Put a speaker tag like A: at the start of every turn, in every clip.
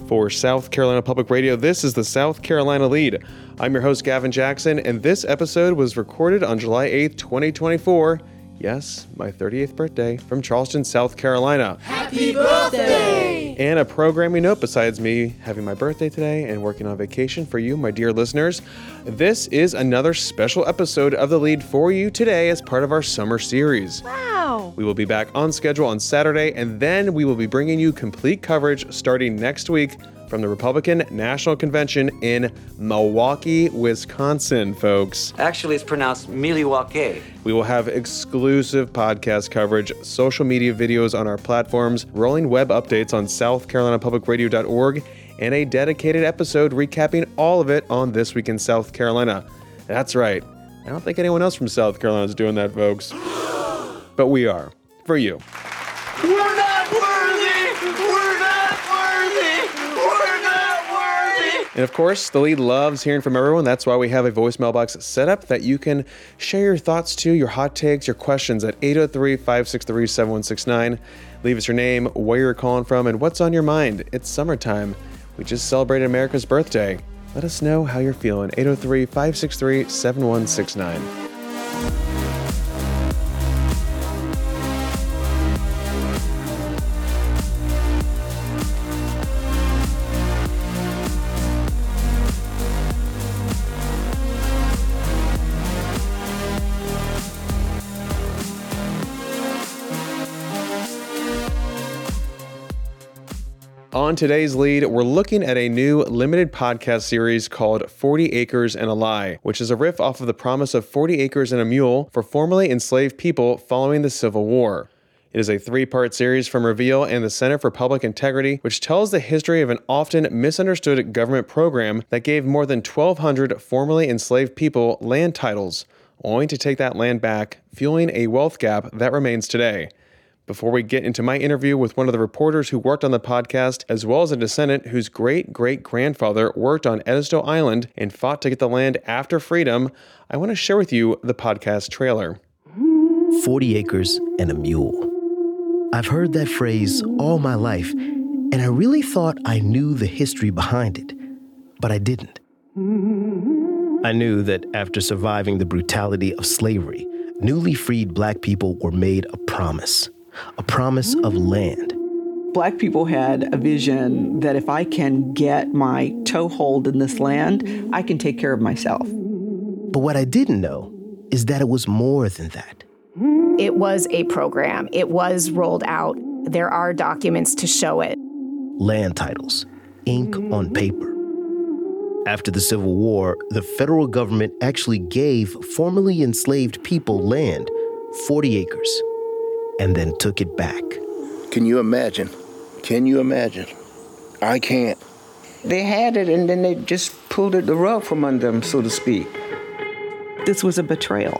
A: For South Carolina Public Radio, this is the South Carolina Lead. I'm your host, Gavin Jackson, and this episode was recorded on July 8th, 2024. Yes, my 38th birthday from Charleston, South Carolina.
B: Happy birthday!
A: And a programming note besides me having my birthday today and working on vacation for you, my dear listeners. This is another special episode of The Lead for you today as part of our summer series.
B: Wow!
A: We will be back on schedule on Saturday, and then we will be bringing you complete coverage starting next week from the Republican National Convention in Milwaukee, Wisconsin, folks.
C: Actually, it's pronounced Milwaukee.
A: We will have exclusive podcast coverage, social media videos on our platforms, rolling web updates on southcarolinapublicradio.org, and a dedicated episode recapping all of it on This Week in South Carolina. That's right. I don't think anyone else from South Carolina is doing that, folks. But we are. For you.
B: We're not worthy! We're not worthy! We're not worthy!
A: And of course, The Lead loves hearing from everyone. That's why we have a voicemail box set up that you can share your thoughts to, your hot takes, your questions at 803-563-7169. Leave us your name, where you're calling from, and what's on your mind. It's summertime. We just celebrated America's birthday. Let us know how you're feeling. 803-563-7169. On today's Lead, we're looking at a new limited podcast series called 40 Acres and a Lie, which is a riff off of the promise of 40 acres and a mule for formerly enslaved people following the Civil War. It is a 3-part series from Reveal and the Center for Public Integrity, which tells the history of an often misunderstood government program that gave more than 1,200 formerly enslaved people land titles, only to take that land back, fueling a wealth gap that remains today. Before we get into my interview with one of the reporters who worked on the podcast, as well as a descendant whose great-great-grandfather worked on Edisto Island and fought to get the land after freedom, I want to share with you the podcast trailer.
D: 40 acres and a mule. I've heard that phrase all my life, and I really thought I knew the history behind it, but I didn't. I knew that after surviving the brutality of slavery, newly freed Black people were made a promise of land.
E: Black people had a vision that if I can get my toehold in this land, I can take care of myself.
D: But what I didn't know is that it was more than that.
F: It was a program. It was rolled out. There are documents to show it.
D: Land titles, ink on paper. After the Civil War, the federal government actually gave formerly enslaved people land, 40 acres, and then took it back.
G: Can you imagine? I can't.
H: They had it, and then they just pulled the rug from under them, so to speak.
E: This was a betrayal.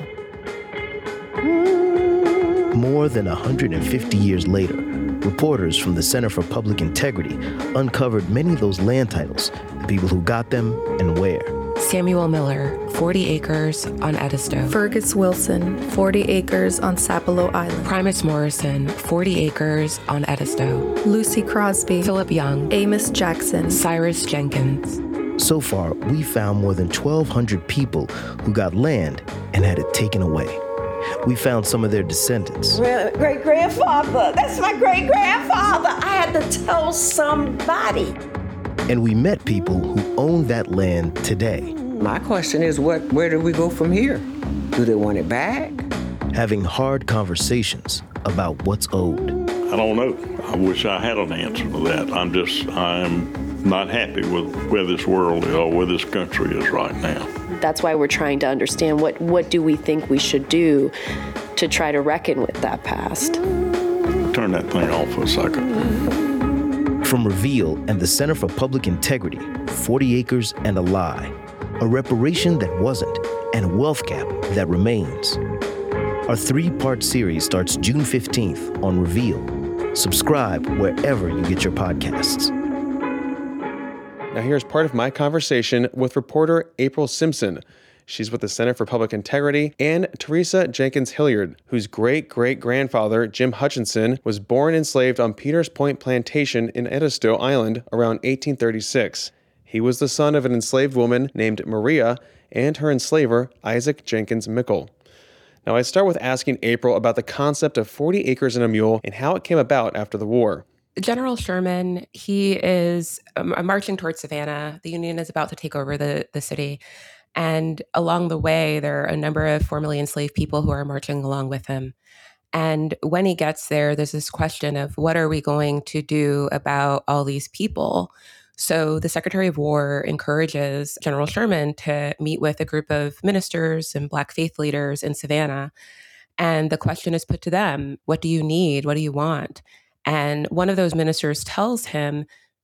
D: More than 150 years later, reporters from the Center for Public Integrity uncovered many of those land titles, the people who got them and where.
I: Samuel Miller, 40 acres on Edisto.
J: Fergus Wilson, 40 acres on Sapelo Island.
I: Primus Morrison, 40 acres on Edisto.
J: Lucy Crosby.
I: Philip Young.
J: Amos Jackson.
I: Cyrus Jenkins.
D: So far, we found more than 1,200 people who got land and had it taken away. We found some of their descendants.
K: Great-grandfather. That's my great-grandfather. I had to tell somebody.
D: And we met people who own that land today.
H: My question is, where do we go from here? Do they want it back?
D: Having hard conversations about what's owed.
L: I don't know. I wish I had an answer to that. I'm not happy with where this world is or where this country is right now.
M: That's why we're trying to understand what do we think we should do to try to reckon with that past.
L: Turn that thing off for a second.
D: From Reveal and the Center for Public Integrity, 40 Acres and a Lie, a reparation that wasn't and a wealth gap that remains. Our 3-part series starts June 15th on Reveal. Subscribe wherever you get your podcasts.
A: Now here's part of my conversation with reporter April Simpson. She's with the Center for Public Integrity, and Teresa Jenkins Hilliard, whose great-great-grandfather, Jim Hutchinson, was born enslaved on Peters Point Plantation in Edisto Island around 1836. He was the son of an enslaved woman named Maria and her enslaver, Isaac Jenkins Mickle. Now, I start with asking April about the concept of 40 acres and a mule and how it came about after the war.
I: General Sherman, he is marching towards Savannah. The Union is about to take over the city. And along the way, there are a number of formerly enslaved people who are marching along with him. And when he gets there, there's this question of what are we going to do about all these people? So the Secretary of War encourages General Sherman to meet with a group of ministers and Black faith leaders in Savannah. And the question is put to them, what do you need? What do you want? And one of those ministers tells him,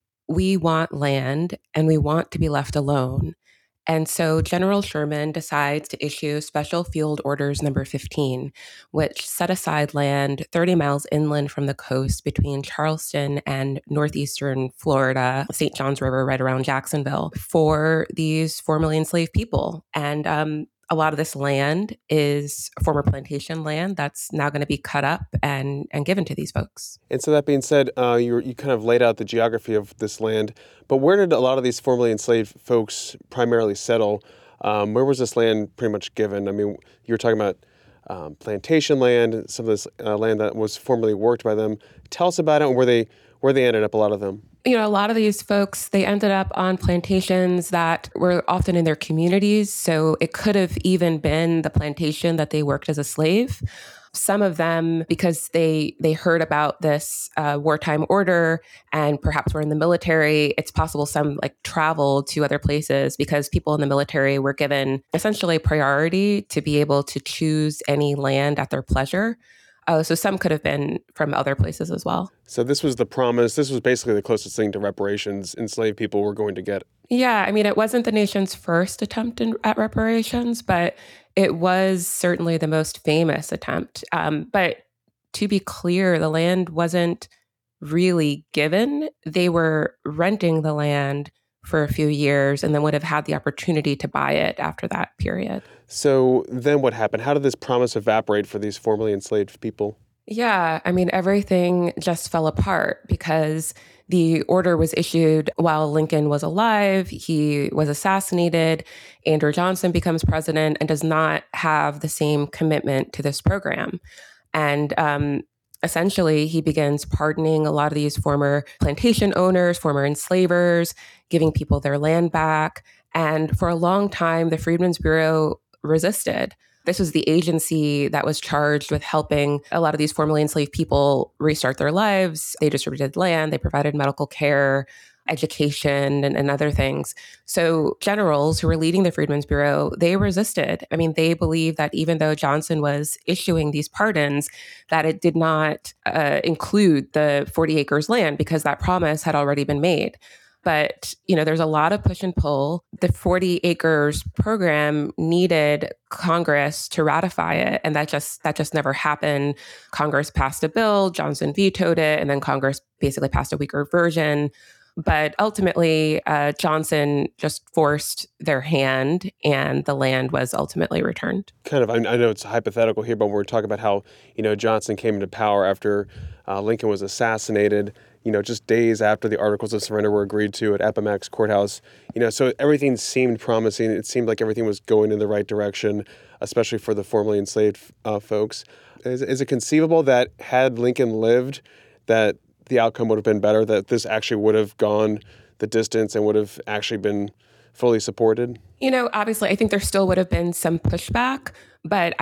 I: we want land and we want to be left alone. And so General Sherman decides to issue Special Field Orders number 15, which set aside land 30 miles inland from the coast between Charleston and northeastern Florida, St. Johns River, right around Jacksonville, for these formerly enslaved people. And a lot of this land is former plantation land that's now going to be cut up and given to these folks.
A: And so that being said, you kind of laid out the geography of this land, but where did a lot of these formerly enslaved folks primarily settle? Where was this land pretty much given? I mean, you were talking about plantation land, some of this land that was formerly worked by them. Tell us about it and where they ended up, a lot of them.
I: You know, a lot of these folks, they ended up on plantations that were often in their communities. So it could have even been the plantation that they worked as a slave. Some of them, because they heard about this wartime order and perhaps were in the military, it's possible some traveled to other places because people in the military were given essentially priority to be able to choose any land at their pleasure. So some could have been from other places as well.
A: So this was the promise. This was basically the closest thing to reparations enslaved people were going to get.
I: Yeah, I mean, it wasn't the nation's first attempt at reparations, but it was certainly the most famous attempt. But to be clear, the land wasn't really given. They were renting the land for a few years and then would have had the opportunity to buy it after that period.
A: So then what happened? How did this promise evaporate for these formerly enslaved people?
I: Yeah, I mean, everything just fell apart because the order was issued while Lincoln was alive. He was assassinated. Andrew Johnson becomes president and does not have the same commitment to this program. And essentially, he begins pardoning a lot of these former plantation owners, former enslavers, giving people their land back. And for a long time, the Freedmen's Bureau resisted. This was the agency that was charged with helping a lot of these formerly enslaved people restart their lives. They distributed land, they provided medical care, education, and other things. So generals who were leading the Freedmen's Bureau, they resisted. I mean, they believed that even though Johnson was issuing these pardons, that it did not include the 40 acres land because that promise had already been made. But, you know, there's a lot of push and pull. The 40 acres program needed Congress to ratify it, and that just never happened. Congress passed a bill, Johnson vetoed it, and then Congress basically passed a weaker version. But ultimately, Johnson just forced their hand, and the land was ultimately returned. Kind of,
A: I know it's hypothetical here, but we're talking about how, you know, Johnson came into power after Lincoln was assassinated, you know, just days after the Articles of Surrender were agreed to at Appomattox Courthouse. You know, so everything seemed promising. It seemed like everything was going in the right direction, especially for the formerly enslaved folks. Is it conceivable that had Lincoln lived, that the outcome would have been better, that this actually would have gone the distance and would have actually been fully supported? You know, obviously, I think there still would have been some pushback, but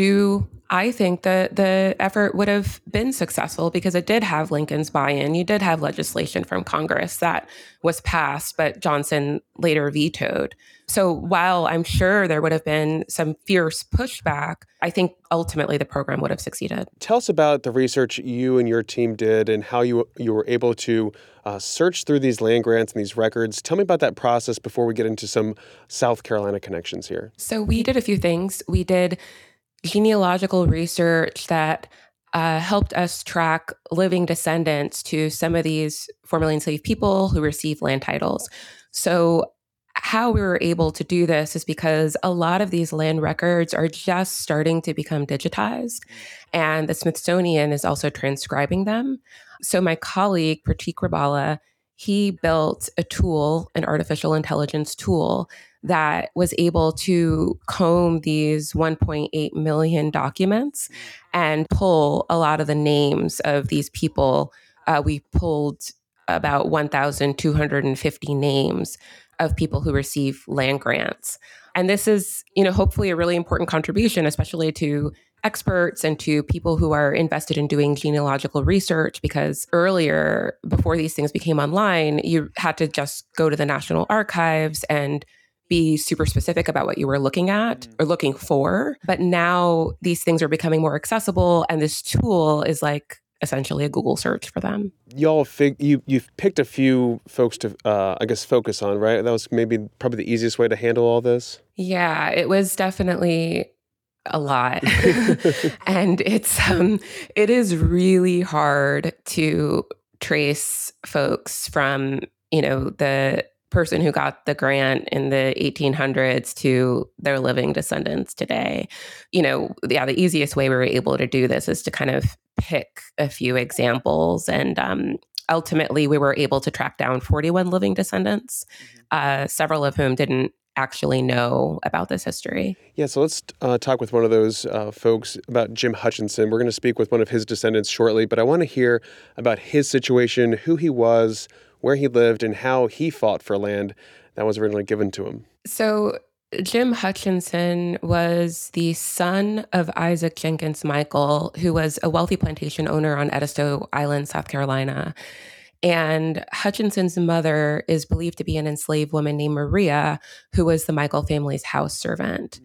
A: I think that the effort would have been successful because it did have Lincoln's buy-in. You did have legislation from Congress that was passed, but Johnson later vetoed. So while I'm sure there would have been some fierce pushback, I think ultimately the program would have succeeded. Tell us about the research you and your team did and how you were able to search through these land grants and these records. Tell me about that process before we get into some South Carolina connections here. So we did a few things. We did genealogical research that helped us track living descendants to some of these formerly enslaved people who received land titles. So
I: how we were able to do this is because a lot of these land records are just starting to become digitized, and the Smithsonian is also transcribing them. So my colleague, Pratik Rabala, he built a tool, an artificial intelligence tool, that was able to comb these 1.8 million documents and pull a lot of the names of these people. We pulled about 1,250 names of people who receive land grants. And this is, hopefully a really important contribution, especially to experts and to people who are invested in doing genealogical research, because earlier, before these things became online, you had to just go to the National Archives and be super specific about what you were looking at or looking for. But now these things are becoming more accessible, and this tool is like essentially a Google search for them.
A: Y'all, you've picked a few folks to, focus on, right? That was probably the easiest way to handle all this.
I: Yeah, it was definitely a lot. And it is really hard to trace folks from, the person who got the grant in the 1800s to their living descendants today. The easiest way we were able to do this is to kind of pick a few examples. And ultimately, we were able to track down 41 living descendants, several of whom didn't actually know about this history.
A: Yeah, so let's talk with one of those folks about Jim Hutchinson. We're going to speak with one of his descendants shortly, but I want to hear about his situation, who he was, where he lived, and how he fought for land that was originally given to him.
I: So Jim Hutchinson was the son of Isaac Jenkins Michael, who was a wealthy plantation owner on Edisto Island, South Carolina. And Hutchinson's mother is believed to be an enslaved woman named Maria, who was the Michael family's house servant.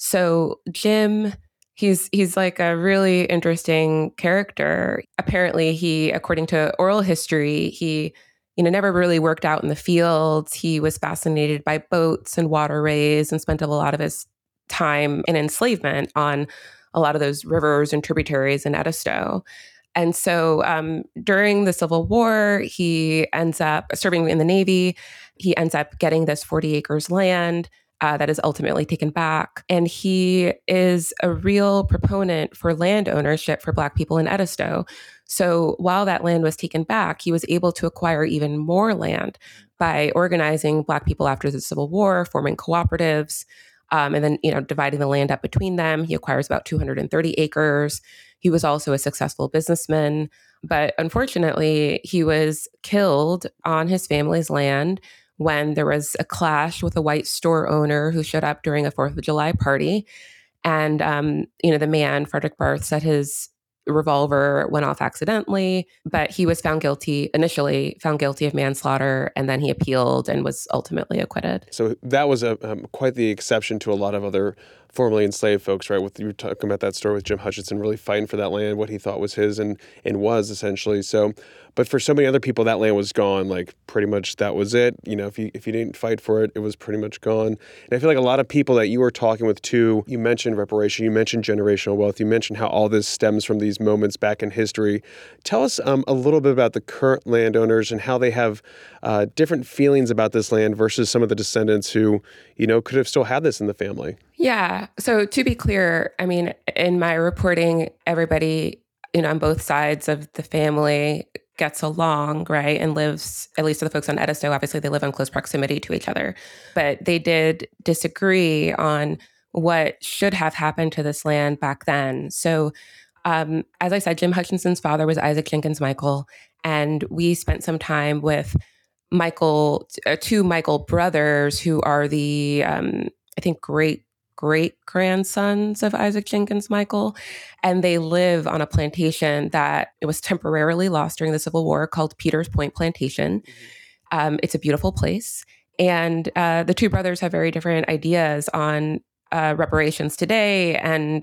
I: So Jim, he's like a really interesting character. Apparently, he, according to oral history, he never really worked out in the fields. He was fascinated by boats and waterways and spent a lot of his time in enslavement on a lot of those rivers and tributaries in Edisto. And so during the Civil War, he ends up serving in the Navy. He ends up getting this 40 acres land that is ultimately taken back. And he is a real proponent for land ownership for Black people in Edisto. So while that land was taken back, he was able to acquire even more land by organizing Black people after the Civil War, forming cooperatives, and then, dividing the land up between them. He acquires about 230 acres. He was also a successful businessman, but unfortunately, he was killed on his family's land when there was a clash with a white store owner who showed up during a 4th of July party. And, the man, Frederick Barth, said his revolver went off accidentally, but he was initially found guilty of manslaughter, and then he appealed and was ultimately acquitted.
A: So that was quite the exception to a lot of other formerly enslaved folks, right? You were talking about that story with Jim Hutchinson really fighting for that land, what he thought was his and was essentially. So, but for so many other people, that land was gone. Like pretty much that was it. If you didn't fight for it, it was pretty much gone. And I feel like a lot of people that you were talking with too, you mentioned reparation, you mentioned generational wealth, you mentioned how all this stems from these moments back in history. Tell us a little bit about the current landowners and how they have different feelings about this land versus some of the descendants who, could have still had this in the family.
I: Yeah. So to be clear, I mean, in my reporting, everybody, on both sides of the family gets along, right? And lives, at least for the folks on Edisto, obviously they live in close proximity to each other. But they did disagree on what should have happened to this land back then. So as I said, Jim Hutchinson's father was Isaac Jenkins Michael. And we spent some time with two Michael brothers who are the, I think, great-grandsons of Isaac Jenkins Michael. And they live on a plantation that it was temporarily lost during the Civil War called Peters Point Plantation. It's a beautiful place. And the two brothers have very different ideas on reparations today and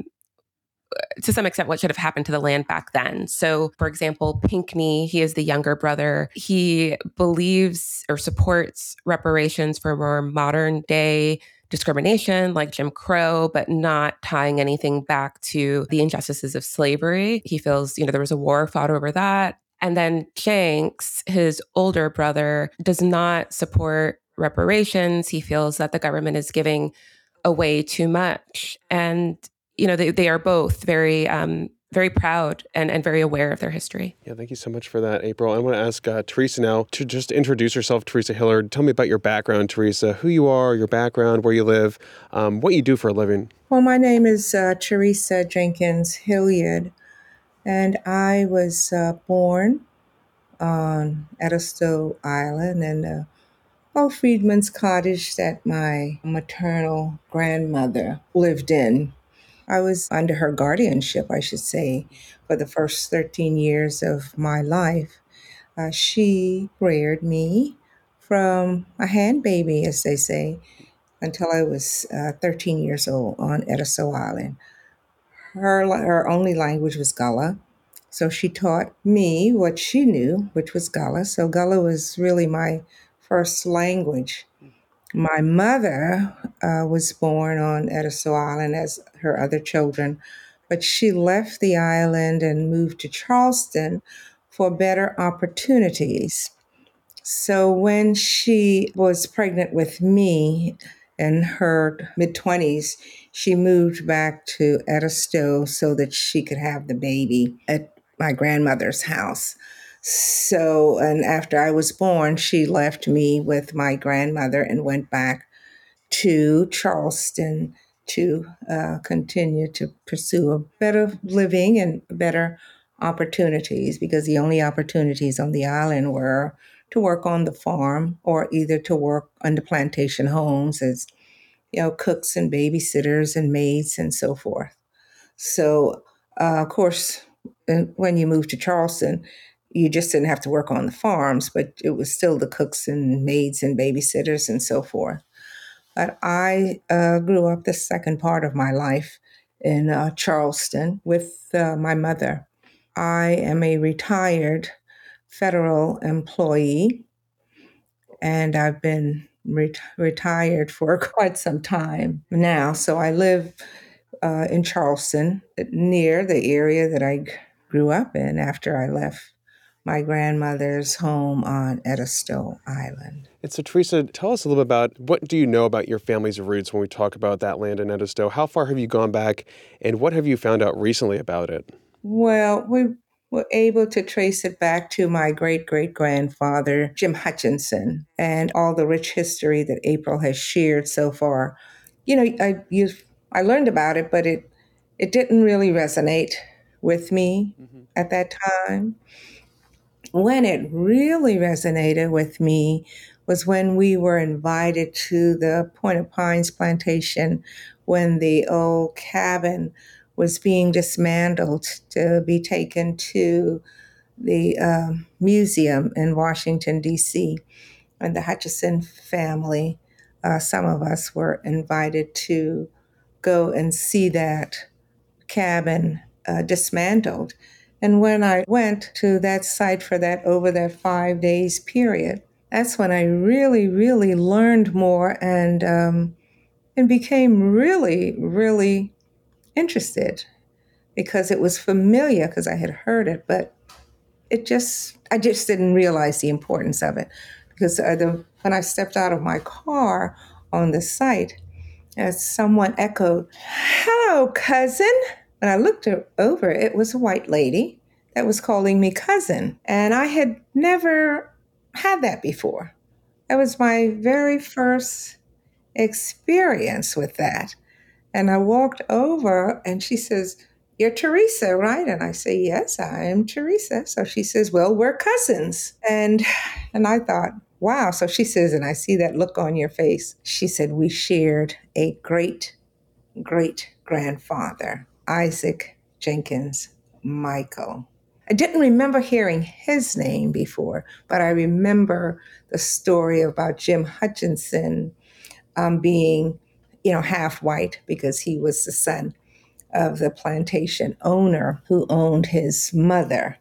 I: to some extent what should have happened to the land back then. So, for example, Pinckney, he is the younger brother. He believes or supports reparations for more modern day discrimination like Jim Crow, but not tying anything back to the injustices of slavery. He feels, there was a war fought over that. And then Jenks, his older brother, does not support reparations. He feels that the government is giving away too much. And, they are both very, very proud and very aware of their history.
A: Yeah, thank you so much for that, April. I want to ask Teresa now to just introduce herself. Teresa Hilliard, tell me about your background, Teresa, who you are, your background, where you live, what you do for a living.
N: Well, my name is Teresa Jenkins Hilliard, and I was born on Edisto Island in old Freedman's cottage that my maternal grandmother lived in. I was under her guardianship, I should say, for the first 13 years of my life. She reared me from a hand baby, as they say, until I was 13 years old on Edisto Island. Her only language was Gullah, so she taught me what she knew, which was Gullah. So Gullah was really my first language. My mother was born on Edisto Island as her other children, but she left the island and moved to Charleston for better opportunities. So when she was pregnant with me in her mid-20s, she moved back to Edisto so that she could have the baby at my grandmother's house. So, and after I was born, she left me with my grandmother and went back to Charleston to continue to pursue a better living and better opportunities, because the only opportunities on the island were to work on the farm or either to work on the plantation homes as, cooks and babysitters and maids and so forth. So, of course, when you moved to Charleston, you just didn't have to work on the farms, but it was still the cooks and maids and babysitters and so forth. But I grew up the second part of my life in Charleston with my mother. I am a retired federal employee, and I've been retired for quite some time now. So I live in Charleston, near the area that I grew up in after I left my grandmother's home on Edisto Island.
A: And so, Teresa, tell us a little bit about what do you know about your family's roots when we talk about that land in Edisto? How far have you gone back, and what have you found out recently about it?
N: Well, we were able to trace it back to my great-great-grandfather, Jim Hutchinson, and all the rich history that April has shared so far. I learned about it, but it didn't really resonate with me at that time. When it really resonated with me was when we were invited to the Point of Pines plantation when the old cabin was being dismantled to be taken to the museum in Washington, D.C. And the Hutchinson family, some of us were invited to go and see that cabin dismantled. And when I went to that site for that over that 5 days period, that's when I really, really learned more and became really, really interested, because it was familiar because I had heard it, but I just didn't realize the importance of it. Because when I stepped out of my car on the site, someone echoed, "Hello, cousin." When I looked over, it was a white lady that was calling me cousin. And I had never had that before. That was my very first experience with that. And I walked over and she says, "You're Teresa, right?" And I say, "Yes, I am Teresa." So she says, "Well, we're cousins." And I thought, wow. So she says, and I see that look on your face. She said, "We shared a great-great-grandfather, Isaac Jenkins Michael." I didn't remember hearing his name before, but I remember the story about Jim Hutchinson being, half white because he was the son of the plantation owner who owned his mother.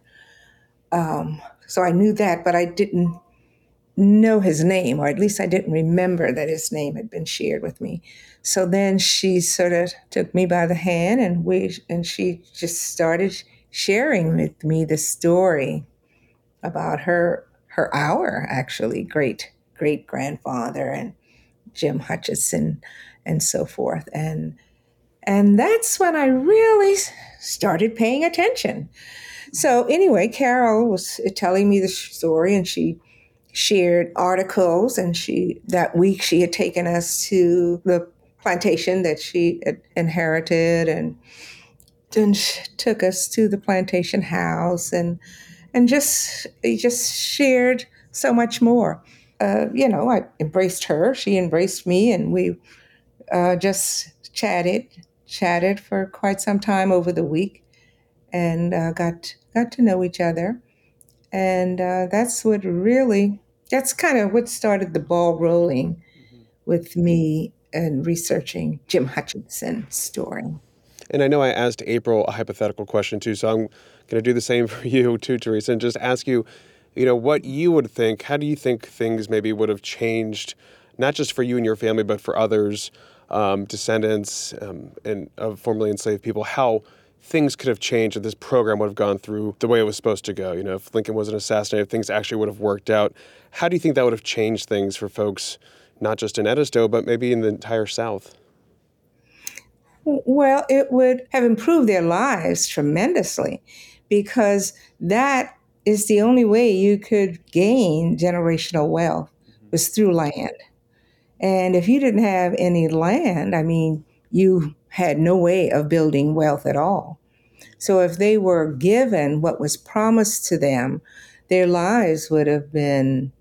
N: So I knew that, but I didn't know his name, or at least I didn't remember that his name had been shared with me. So then she sort of took me by the hand and she just started sharing with me the story about our great great grandfather and Jim Hutchinson and so forth. And that's when I really started paying attention. So anyway, Carol was telling me the story, and she shared articles, and that week she had taken us to the plantation that she had inherited, and then she took us to the plantation house and just shared so much more. I embraced her, she embraced me, and we just chatted for quite some time over the week, and got to know each other. And that's kind of what started the ball rolling with me and researching Jim Hutchinson's story.
A: And I know I asked April a hypothetical question too, so I'm going to do the same for you too, Teresa, and just ask you, what you would think. How do you think things maybe would have changed, not just for you and your family, but for others, descendants and of formerly enslaved people, how things could have changed if this program would have gone through the way it was supposed to go? If Lincoln wasn't assassinated, if things actually would have worked out. How do you think that would have changed things for folks, not just in Edisto, but maybe in the entire South?
N: Well, it would have improved their lives tremendously, because that is the only way you could gain generational wealth, was through land. And if you didn't have any land, you had no way of building wealth at all. So if they were given what was promised to them, their lives would have been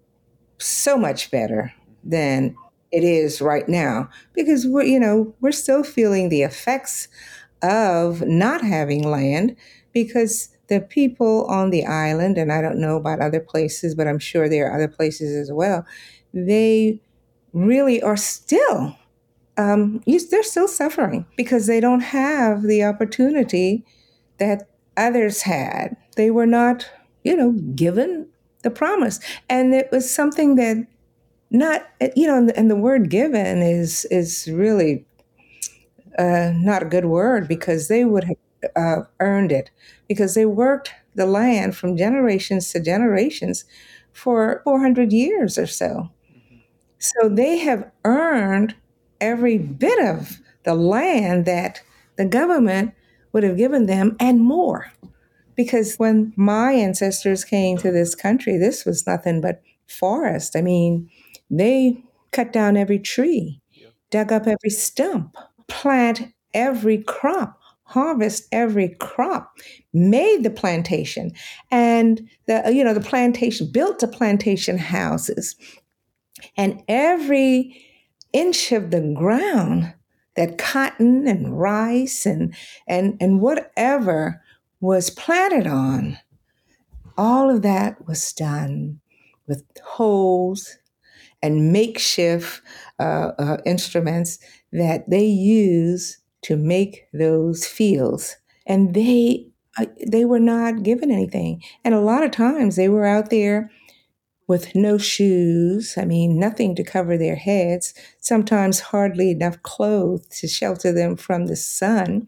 N: so much better than it is right now, because we're still feeling the effects of not having land, because the people on the island, and I don't know about other places, but I'm sure there are other places as well, they really are still, they're still suffering because they don't have the opportunity that others had. They were not, given the promise. And it was something that and the word given is really not a good word, because they would have earned it, because they worked the land from generations to generations for 400 years or so. So they have earned every bit of the land that the government would have given them and more. Because when my ancestors came to this country, this was nothing but forest. They cut down every tree, dug up every stump, plant every crop, harvest every crop, made the plantation, and the plantation built the plantation houses, and every inch of the ground that cotton and rice and whatever was planted on, all of that was done with hoes and makeshift instruments that they use to make those fields. And they were not given anything. And a lot of times they were out there with no shoes, nothing to cover their heads, sometimes hardly enough clothes to shelter them from the sun.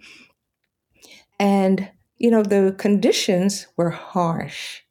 N: And, the conditions were harsh.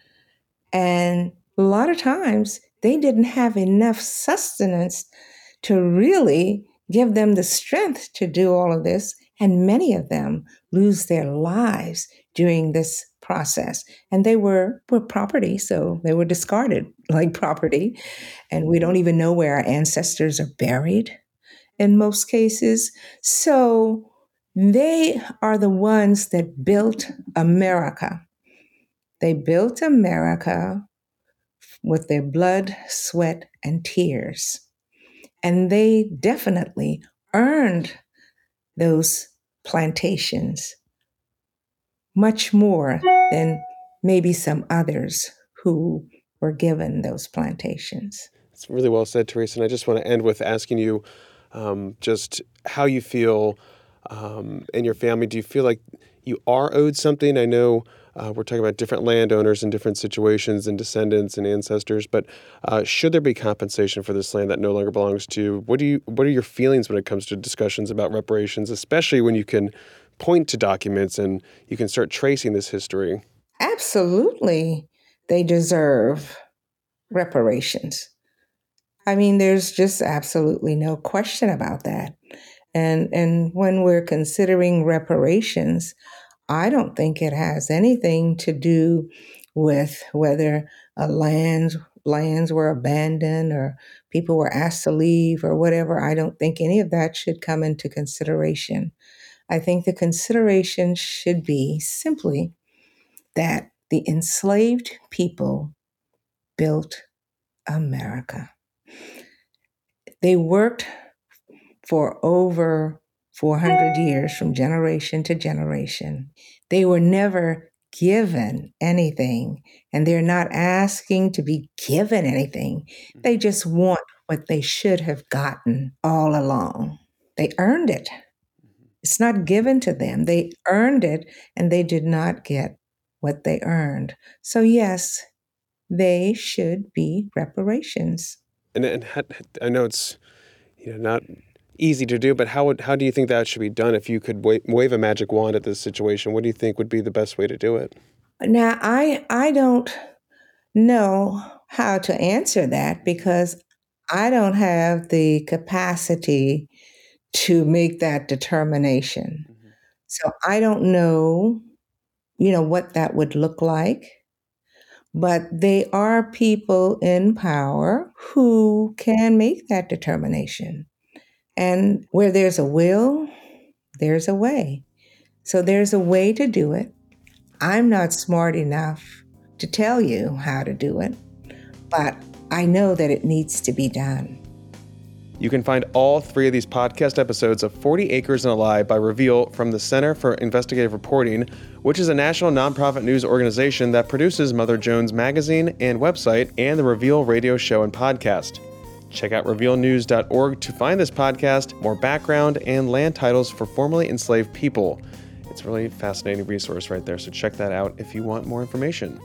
N: And a lot of times they didn't have enough sustenance to really give them the strength to do all of this. And many of them lose their lives during this process. And they were property, so they were discarded like property. And we don't even know where our ancestors are buried in most cases. So they are the ones that built America. They built America with their blood, sweat, and tears. And they definitely earned those plantations much more than maybe some others who were given those plantations.
A: It's really well said, Teresa. And I just want to end with asking you just how you feel in your family. Do you feel like you are owed something? I know we're talking about different landowners in different situations and descendants and ancestors, but should there be compensation for this land that no longer belongs to you? What are your feelings when it comes to discussions about reparations, especially when you can point to documents and you can start tracing this history?
N: Absolutely. They deserve reparations. I mean, there's just absolutely no question about that. And when we're considering reparations, I don't think it has anything to do with whether lands were abandoned or people were asked to leave or whatever. I don't think any of that should come into consideration. I think the consideration should be simply that the enslaved people built America. They worked for over 400 years from generation to generation. They were never given anything, and they're not asking to be given anything. They just want what they should have gotten all along. They earned it. It's not given to them. They earned it, and they did not get what they earned. So yes, they should be reparations.
A: And I know it's not easy to do, but how do you think that should be done? If you could wave a magic wand at this situation, what do you think would be the best way to do it?
N: Now, I don't know how to answer that because I don't have the capacity to make that determination. Mm-hmm. So I don't know, what that would look like. But they are people in power who can make that determination. And where there's a will, there's a way. So there's a way to do it. I'm not smart enough to tell you how to do it, but I know that it needs to be done.
A: You can find all 3 of these podcast episodes of 40 Acres and a Lie by Reveal from the Center for Investigative Reporting, which is a national nonprofit news organization that produces Mother Jones magazine and website and the Reveal radio show and podcast. Check out revealnews.org to find this podcast, more background, and land titles for formerly enslaved people. It's a really fascinating resource right there, so check that out if you want more information.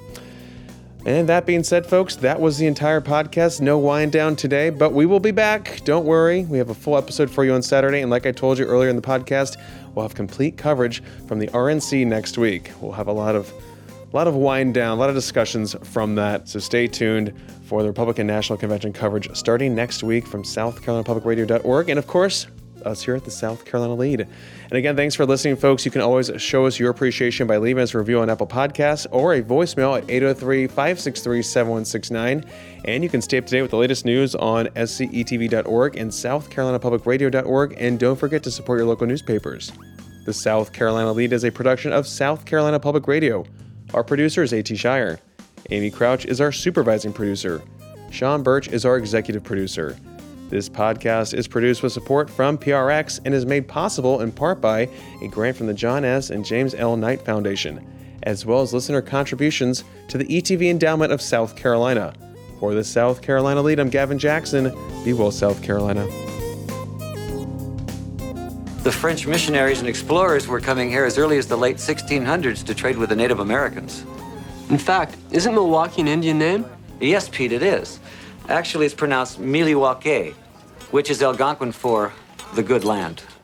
A: And that being said, folks, that was the entire podcast. No wind down today, but we will be back. Don't worry. We have a full episode for you on Saturday. And like I told you earlier in the podcast, we'll have complete coverage from the RNC next week. We'll have a lot of wind down, a lot of discussions from that. So stay tuned for the Republican National Convention coverage starting next week from SouthCarolinaPublicRadio.org. And of course, us here at the South Carolina Lead. And again, thanks for listening, folks. You can always show us your appreciation by leaving us a review on Apple Podcasts or a voicemail at 803-563-7169. And you can stay up to date with the latest news on scetv.org and SouthCarolinaPublicRadio.org. And don't forget to support your local newspapers. The South Carolina Lead is a production of South Carolina Public Radio. Our producer is A.T. Shire. Amy Crouch is our supervising producer. Sean Birch is our executive producer. This podcast is produced with support from PRX and is made possible in part by a grant from the John S. and James L. Knight Foundation, as well as listener contributions to the ETV Endowment of South Carolina. For the South Carolina Lead, I'm Gavin Jackson. Be well, South Carolina.
C: The French missionaries and explorers were coming here as early as the late 1600s to trade with the Native Americans.
O: In fact, isn't Milwaukee an Indian name?
C: Yes, Pete, it is. Actually, it's pronounced Milwaukee, which is Algonquin for the good land.